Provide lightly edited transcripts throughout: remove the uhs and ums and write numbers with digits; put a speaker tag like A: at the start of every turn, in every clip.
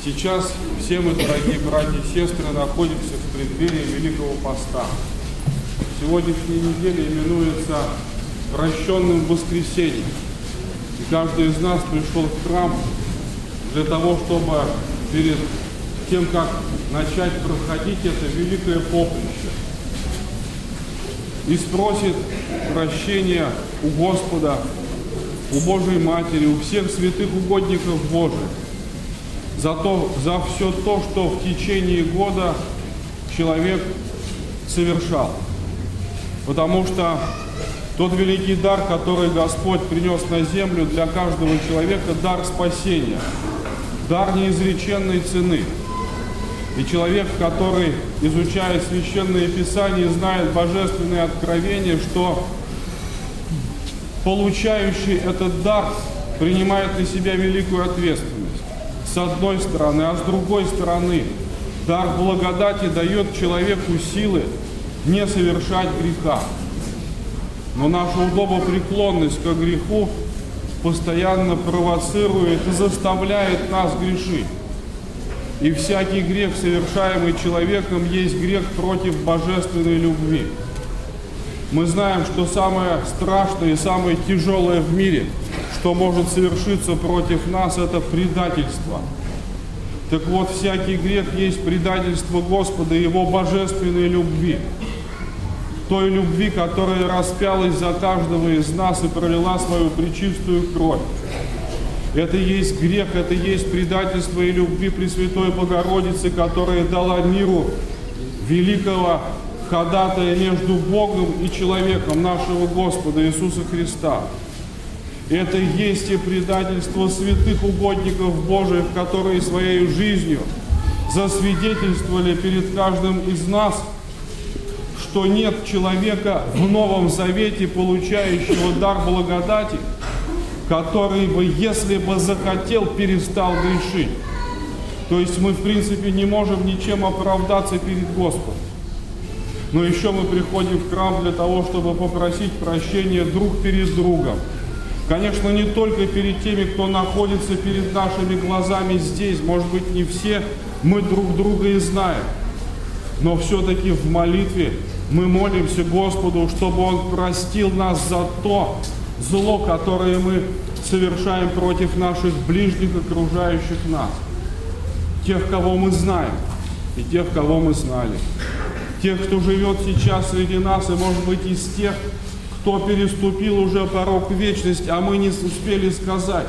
A: Сейчас все мы, дорогие братья и сестры, находимся в преддверии Великого Поста. Сегодняшняя неделя именуется Прощенным Воскресеньем. И каждый из нас пришел в храм для того, чтобы перед тем, как начать проходить это великое поприще, и спросит прощения у Господа, у Божьей Матери, у всех святых угодников Божьих за все то, что в течение года человек совершал. Потому что тот великий дар, который Господь принес на землю для каждого человека, дар спасения, дар неизреченной цены. И человек, который изучает Священное Писание, знает божественное откровение, что получающий этот дар принимает на себя великую ответственность. С одной стороны, а с другой стороны, дар благодати дает человеку силы не совершать греха. Но наша удобопреклонность к греху постоянно провоцирует и заставляет нас грешить. И всякий грех, совершаемый человеком, есть грех против божественной любви. Мы знаем, что самое страшное и самое тяжелое в мире, что может совершиться против нас, это предательство. Так вот, всякий грех есть предательство Господа и Его божественной любви. Той любви, которая распялась за каждого из нас и пролила свою пречистую кровь. Это есть грех, это есть предательство и любви Пресвятой Богородицы, которая дала миру великого ходатая между Богом и человеком, нашего Господа Иисуса Христа. Это есть и предательство святых угодников Божиих, которые своей жизнью засвидетельствовали перед каждым из нас, что нет человека в Новом Завете, получающего дар благодати, который бы, если бы захотел, перестал грешить. То есть мы, в принципе, не можем ничем оправдаться перед Господом. Но еще мы приходим в храм для того, чтобы попросить прощения друг перед другом. Конечно, не только перед теми, кто находится перед нашими глазами здесь. Может быть, не все мы друг друга и знаем. Но все-таки в молитве мы молимся Господу, чтобы Он простил нас за то зло, которое мы совершаем против наших ближних, окружающих нас. Тех, кого мы знаем, и тех, кого мы знали. Тех, кто живет сейчас среди нас, и, может быть, из тех, кто переступил уже порог вечности, а мы не успели сказать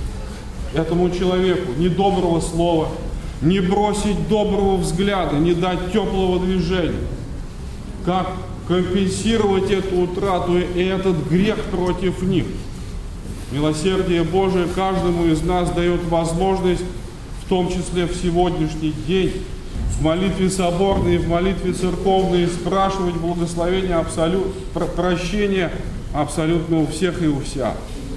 A: этому человеку ни доброго слова, не бросить доброго взгляда, не дать теплого движения. Как компенсировать эту утрату и этот грех против них? Милосердие Божие каждому из нас дает возможность, в том числе в сегодняшний день, в молитве соборной, в молитве церковной, спрашивать благословения, прощения абсолютно у всех и у вся.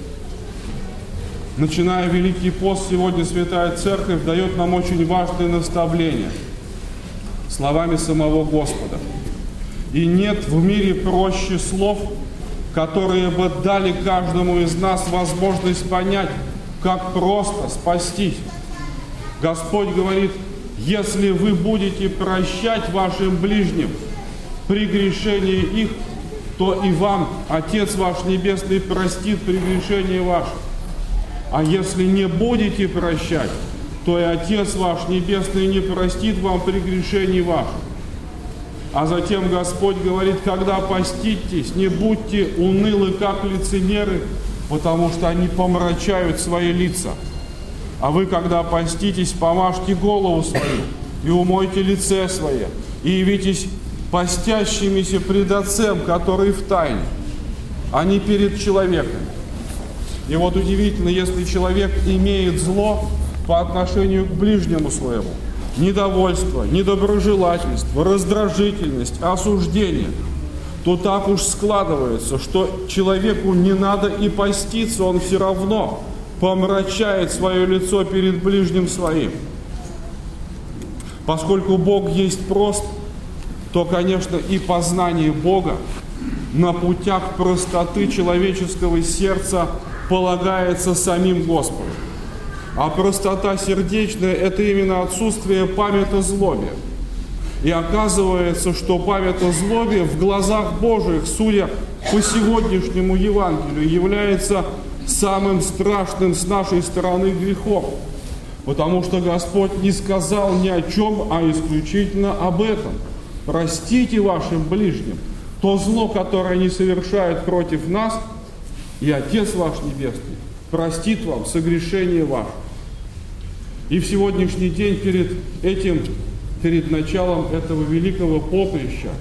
A: Начиная Великий пост, сегодня Святая Церковь дает нам очень важное наставление словами самого Господа. И нет в мире проще слов, которые бы дали каждому из нас возможность понять, как просто спастись. Господь говорит: если вы будете прощать вашим ближним прегрешения их, то и вам Отец ваш Небесный простит прегрешения ваши. А если не будете прощать, то и Отец ваш Небесный не простит вам прегрешений ваших. А затем Господь говорит: когда поститесь, не будьте унылы, как лицемеры, потому что они помрачают свои лица. А вы, когда поститесь, помажьте голову свою и умойте лице свое, и явитесь постящимися пред Отцем, который в тайне, а не перед человеком. И вот удивительно, если человек имеет зло по отношению к ближнему своему, недовольство, недоброжелательство, раздражительность, осуждение, то так уж складывается, что человеку не надо и поститься, он все равно помрачает свое лицо перед ближним своим. Поскольку Бог есть прост, то, конечно, и познание Бога на путях простоты человеческого сердца полагается самим Господом. А простота сердечная – это именно отсутствие памяти о злобе. И оказывается, что память о злобе в глазах Божьих, судя по сегодняшнему Евангелию, является самым страшным с нашей стороны грехом. Потому что Господь не сказал ни о чем, а исключительно об этом. Простите вашим ближним то зло, которое они совершают против нас, и Отец ваш Небесный простит вам согрешение ваше. И в сегодняшний день перед началом этого великого поприща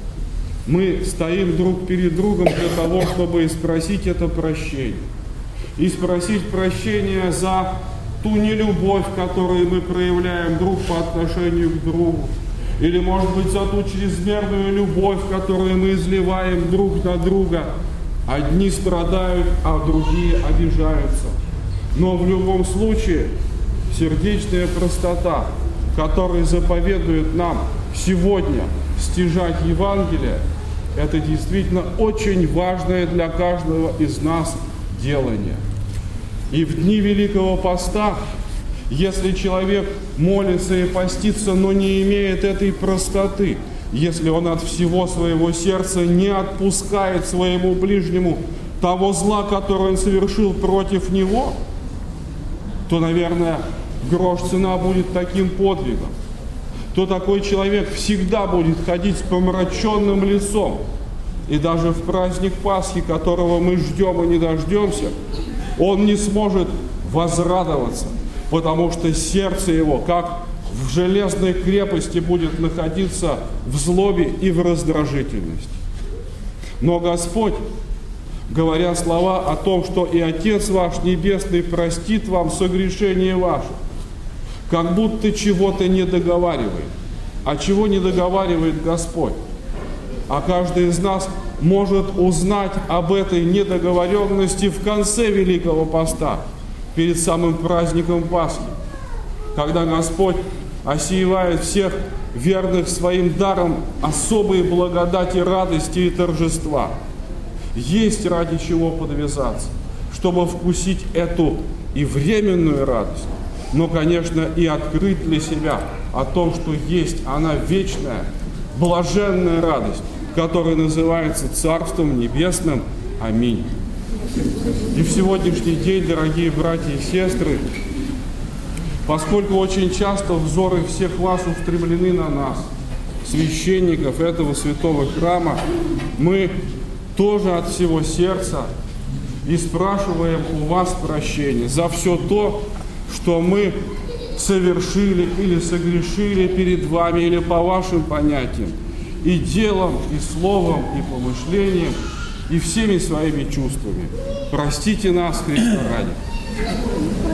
A: мы стоим друг перед другом для того, чтобы спросить это прощение. И спросить прощения за ту нелюбовь, которую мы проявляем друг по отношению к другу. Или, может быть, за ту чрезмерную любовь, которую мы изливаем друг на друга. Одни страдают, а другие обижаются. Но в любом случае, сердечная простота, которая заповедует нам сегодня стяжать Евангелие, это действительно очень важное для каждого из нас делание. И в дни Великого Поста, если человек молится и постится, но не имеет этой простоты, если он от всего своего сердца не отпускает своему ближнему того зла, которое он совершил против него, то, наверное, грош цена будет таким подвигом. То такой человек всегда будет ходить с помраченным лицом. И даже в праздник Пасхи, которого мы ждем и не дождемся, он не сможет возрадоваться, потому что сердце его, как в железной крепости, будет находиться в злобе и в раздражительности. Но Господь, говоря слова о том, что и Отец ваш Небесный простит вам согрешение ваше, как будто чего-то не договаривает. А чего не договаривает Господь? А каждый из нас может узнать об этой недоговоренности в конце Великого Поста, перед самым праздником Пасхи, когда Господь осеивает всех верных своим даром особой благодати, радости и торжества. Есть ради чего подвязаться, чтобы вкусить эту и временную радость, но, конечно, и открыть для себя о том, что есть она вечная, блаженная радость, которая называется Царством Небесным. Аминь. И в сегодняшний день, дорогие братья и сестры, поскольку очень часто взоры всех вас устремлены на нас, священников этого святого храма, мы тоже от всего сердца и спрашиваем у вас прощения за все то, что мы совершили или согрешили перед вами, или по вашим понятиям, и делом, и словом, и помышлением, и всеми своими чувствами. Простите нас, Христа ради.